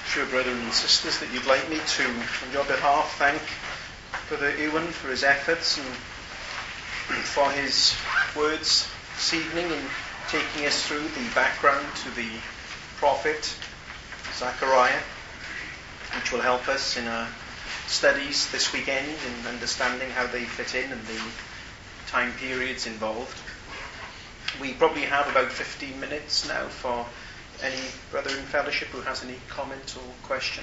sure, brothers and sisters, that you'd like me to, on your behalf, thank Brother Ewan for his efforts and for his words this evening in taking us through the background to the prophet Zechariah, which will help us in our studies this weekend in understanding how they fit in and the time periods involved. We probably have about 15 minutes now for any brother in fellowship who has any comment or question.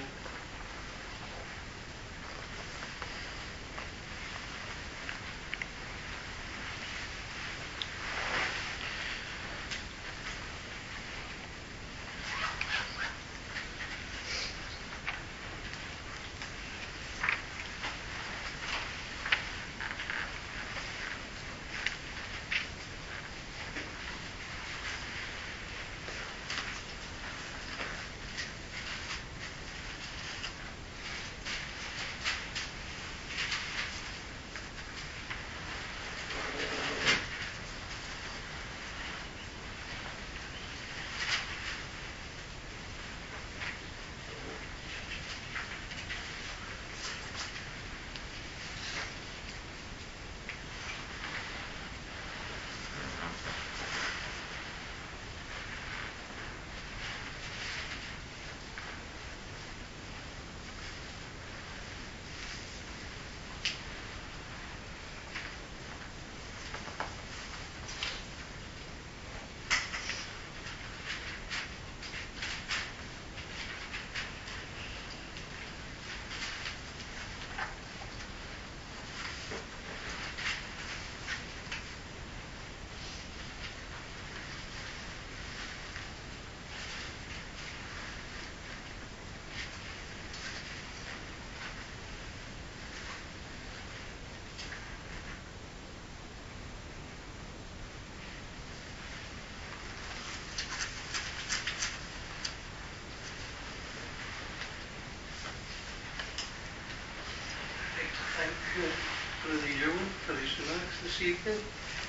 Brother Ewan for his remarks this evening.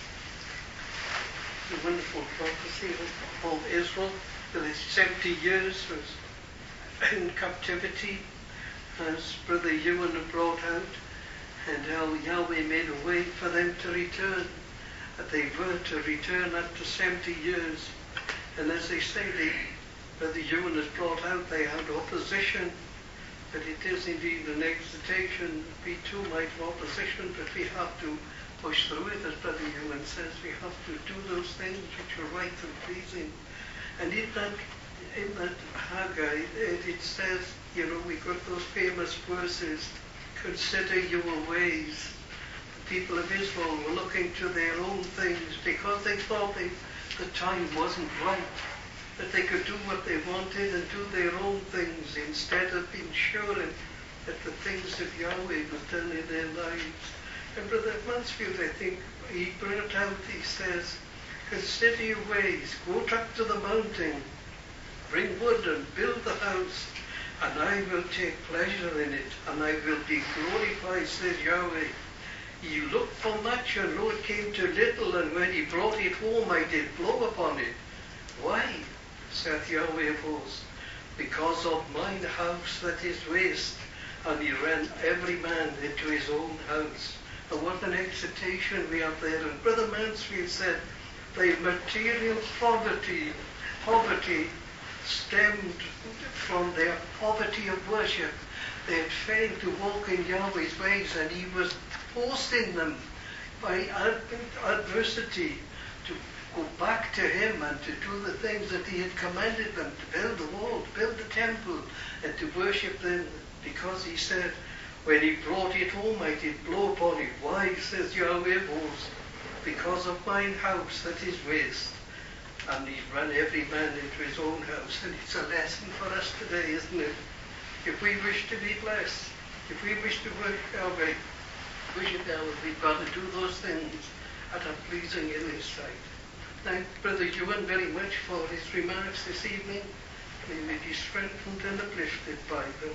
The wonderful prophecy of Israel for his 70 years was in captivity, as Brother Ewan had brought out, and how Yahweh made a way for them to return. That they were to return after 70 years. And as they say, Brother Ewan has brought out, they had opposition. But it is indeed an exhortation. We too might have opposition, but we have to push through it, as Brother Ewan says. We have to do those things which are right and pleasing. And in that Haggai, it says, we got those famous verses, consider your ways. The people of Israel were looking to their own things because they thought the time wasn't right, that they could do what they wanted and do their own things instead of ensuring that the things of Yahweh was done in their lives. And Brother Mansfield, I think, he brought out, he says, consider your ways, go up to the mountain, bring wood and build the house, and I will take pleasure in it, and I will be glorified, says Yahweh. He looked for much, and lo, it came to little, and when he brought it home, I did blow upon it. Why? Saith Yahweh of hosts, because of mine house that is waste, and he ran every man into his own house. And what an exhortation we have there. And Brother Mansfield said, the material poverty stemmed from their poverty of worship. They had failed to walk in Yahweh's ways, and he was forcing them by adversity to go back to him and to do the things that he had commanded them, to build the wall, to build the temple, and to worship them, because he said, when he brought it home, I did blow upon it. Why, says Yahweh of hosts? Because of mine house that is waste. And he ran every man into his own house. And it's a lesson for us today, isn't it? If we wish to be blessed, if we wish to work Yahweh, we've got to do those things that are pleasing in his sight. Thank Brother Ewan very much for his remarks this evening. May we be strengthened and uplifted by them.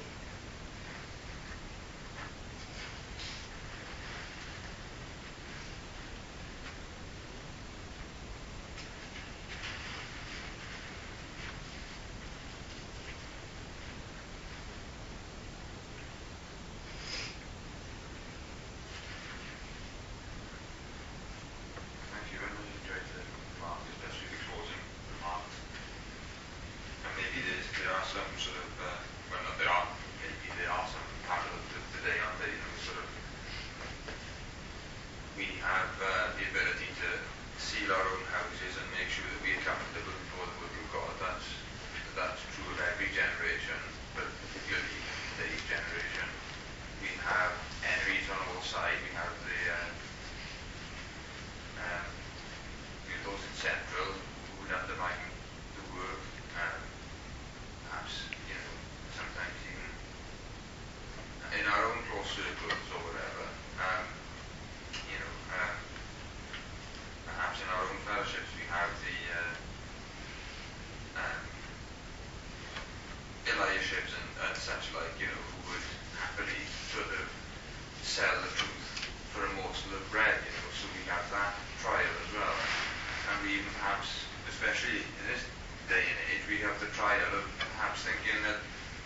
trial of perhaps thinking that,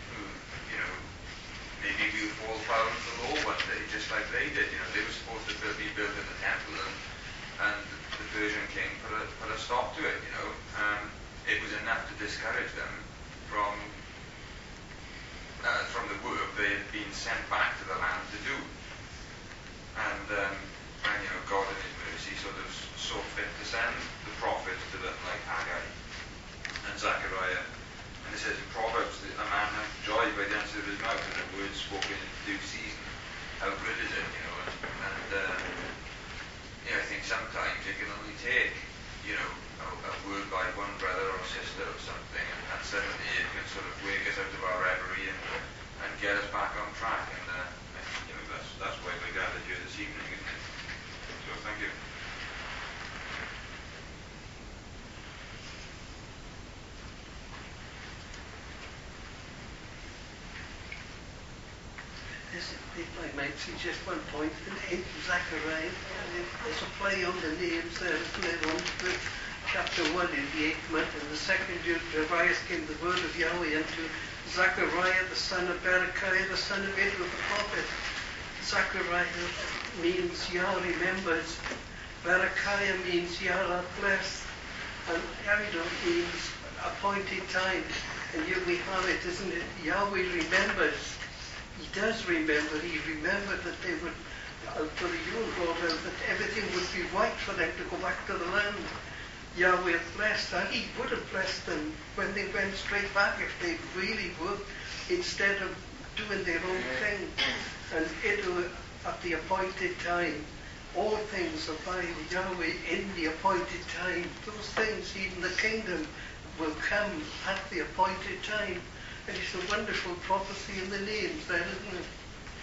maybe we'll fall foul of the law one day, just like they did. They were supposed to be built in the temple, and the Persian king put a stop to it. It was enough to discourage them from the work they had been sent back to the land to do. And God in His mercy sort of saw fit to send the prophets to them, like Haggai and Zechariah. And it says in Proverbs that a man has joy by the answer of his mouth, and a word spoken in due season. How good is it, I think sometimes it can only take, a word by one brother or sister or something, and suddenly it can sort of wake us out of our reverie and get us back on track. And that's why we're gathered here this evening, isn't it? So thank you. If I might suggest one point, in Zechariah, there's a play on the names there, isn't there? Chapter 1 in the 8th month, and the second year Darius came the word of Yahweh unto Zechariah the son of Berechiah the son of Iddo the prophet. Zechariah means Yah remembers, Berechiah means Yah are blessed, and Iddo means appointed time. And here we have it, isn't it? Yahweh remembers. He does remember. He remembered that they would, for the Yule brought out, that everything would be right for them to go back to the land. Yahweh blessed, and He would have blessed them when they went straight back if they really worked instead of doing their own thing. And it at the appointed time, all things are by Yahweh in the appointed time. Those things, even the kingdom, will come at the appointed time. And it's a wonderful prophecy in the names there, isn't it?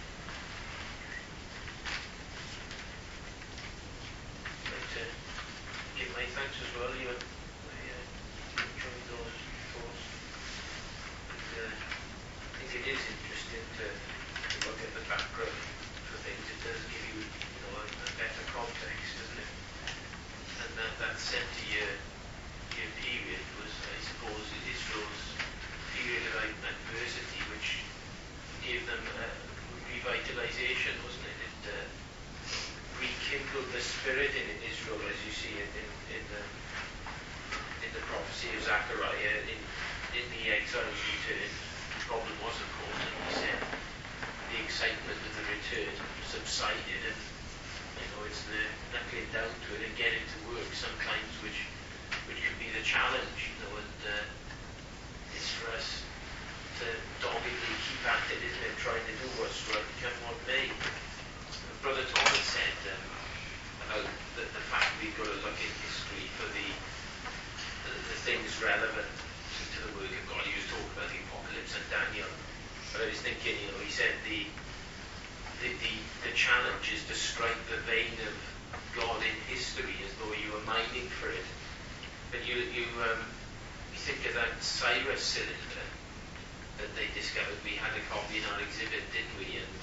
Give my thanks as well, Ewan. I enjoyed those thoughts. And, I think it is interesting to look at the background for things. It does give you, a better context, doesn't it? And that 70-year period was, I suppose, Israel's period of adversity, which gave them revitalization, wasn't it? It rekindled the spirit in Israel, as you see it in the prophecy of Zechariah. In the exile's return, the problem was, of course, and he said, the excitement of the return subsided, and it's the knuckling down to it and getting to work sometimes, which can be the challenge, and it's for us to doggedly keep at it, isn't it, trying to do what's right, come what may. Brother Thomas said about the fact we've got to look in history for the things relevant to the work of God. He was talking about the Apocalypse and Daniel, but I was thinking, he said the challenge is to strike the vein of God in history as though you were mining for it. But you think of that Cyrus cylinder that they discovered. We had a copy in our exhibit, didn't we? And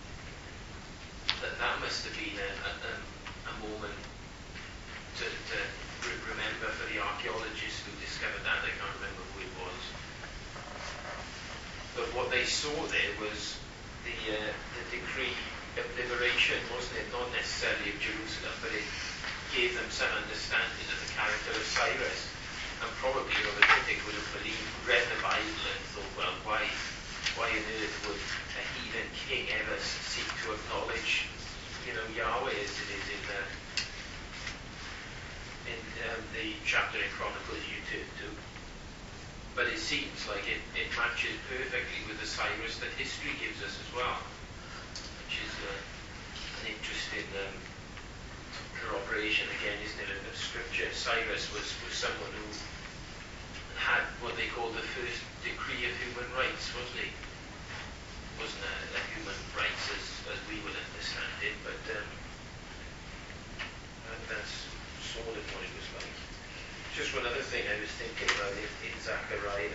that must have been a moment to remember for the archaeologists who discovered that. I can't remember who it was. But what they saw there was the decree of liberation, wasn't it? Not necessarily of Jerusalem, but it gave them some understanding of the character of Cyrus. And probably, the critic would have read the Bible and thought, well, why on earth would a heathen king ever seek to acknowledge, Yahweh as it is in the chapter in Chronicles you turned to. But it seems like it matches perfectly with the Cyrus that history gives us as well, which is an interesting corroboration again, isn't it, of Scripture. Cyrus was someone who had what they call the first decree of human rights, wasn't he? Wasn't a human rights as we would understand it, but that's sort of what it was like. Just one other thing I was thinking about in Zechariah.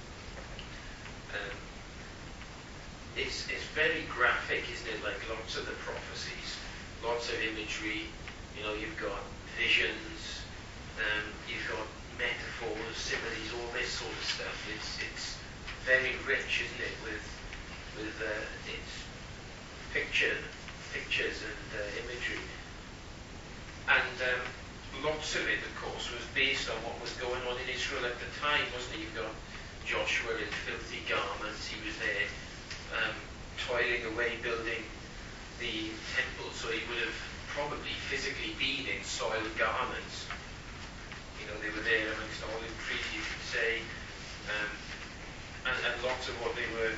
It's very graphic, isn't it? Like lots of the prophecies, lots of imagery. You've got visions, you've got metaphors, similes, all this sort of stuff. It's very rich, isn't it, with its pictures and imagery. And lots of it, of course, was based on what was going on in Israel at the time, wasn't it? You've got Joshua in filthy garments. He was there toiling away building the temple, so he would have probably physically been in soiled garments. They were there amongst olive trees, you could say, and lots of what they were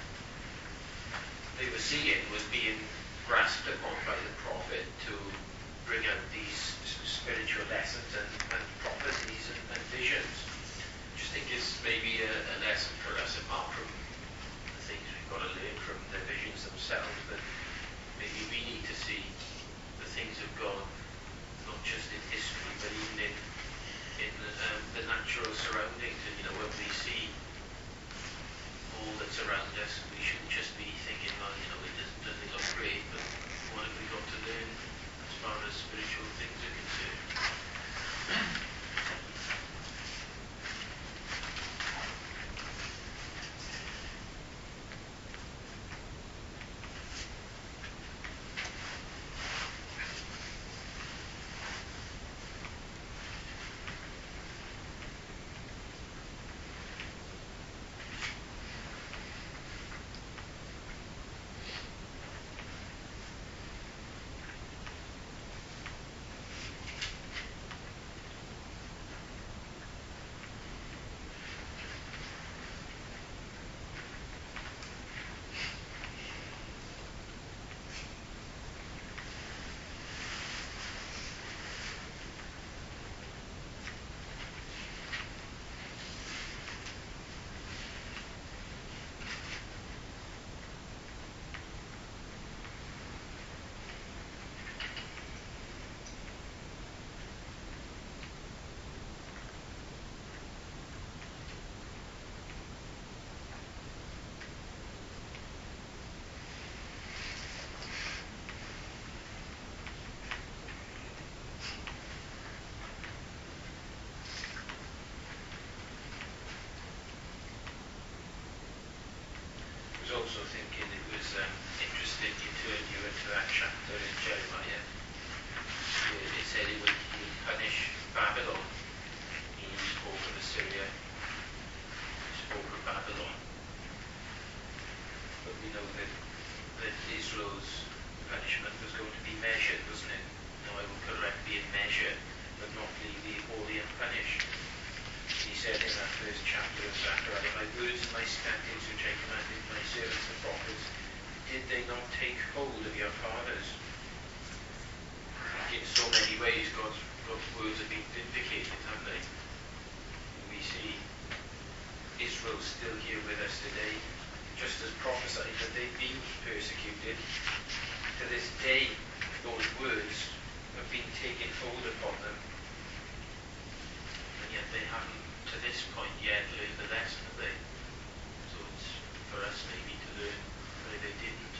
seeing was being grasped upon by the prophet to bring out these spiritual lessons and prophecies and visions. I just think it's maybe a lesson for us, apart from the things we've got to learn from the visions themselves, that maybe we need to see the things of God, not just in history, but even in the natural surroundings. And when we see all that's around us, we shouldn't just be thinking, well, it doesn't look great, but what have we got to learn as far as spiritual things are concerned? Also thinking it was interesting you went to that chapter in Jeremiah. It said he would punish Babylon. He spoke of Assyria, he spoke of Babylon. But we know that Israel's punishment was going to be measured, wasn't it? Now I will correct thee in measure, but not leave thee wholly unpunished. He said in that first chapter of Zechariah, my words and my statutes which I commanded my servants the prophets, did they not take hold of your fathers? I think in so many ways God's words have been vindicated, haven't they? We see Israel still here with us today, just as prophesied that they've been persecuted. To this day, those words have been taken hold upon them, and yet they haven't, to this point yet, learned the lesson, have they? So it's for us maybe to learn where they didn't.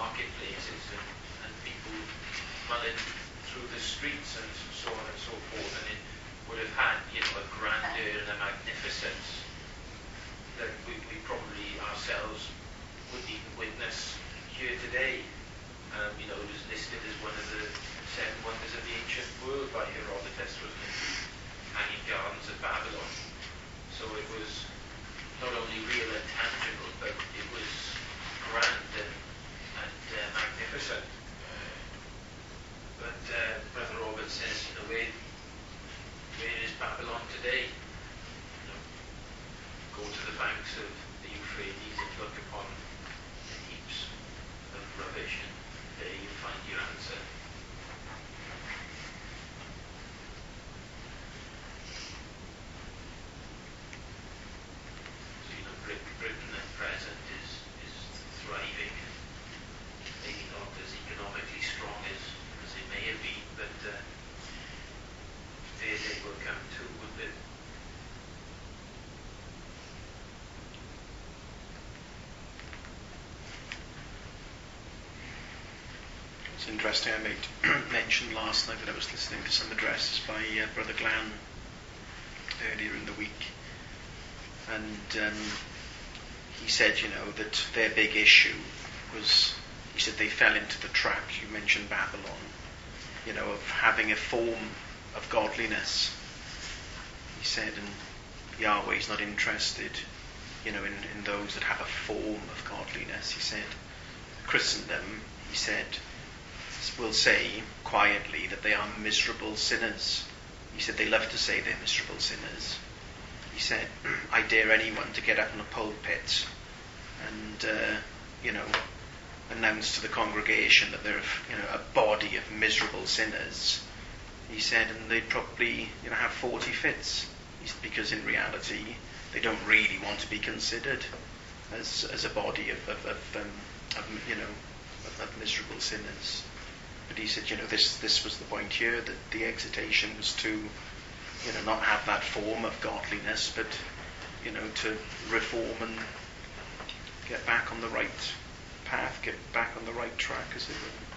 marketplaces and people mulling through the streets and so on and so forth, and it would have had, a grandeur and a magnificence that we probably ourselves wouldn't even witness here today. It was listed as one of the 7 wonders of the ancient world by Herodotus, wasn't it? Hanging Gardens of Babylon. So it was not only real and tangible, but it was grand and magnificent. But Brother Robert says, where is Babylon today? Go to the banks of the Euphrates and look upon the heaps of rubbish, and there you find your answer. So, Britain at present is thriving, maybe not as economically strong as it may have been, but their day will come too, won't it? It's interesting, I made mention last night that I was listening to some addresses by Brother Glan earlier in the week, and he said, that their big issue was, he said they fell into the trap, you mentioned Babylon, of having a form of godliness. He said, and Yahweh's not interested, in those that have a form of godliness. He said, Christendom, he said, will say quietly that they are miserable sinners. He said they love to say they're miserable sinners. He said, I dare anyone to get up in a pulpit and, announce to the congregation that they're, a body of miserable sinners. He said, and they'd probably, have 40 fits, because in reality they don't really want to be considered as a body of miserable sinners. But he said, this was the point here, that the exhortation was to, not have that form of godliness, but, to reform and get back on the right path, get back on the right track, as it were.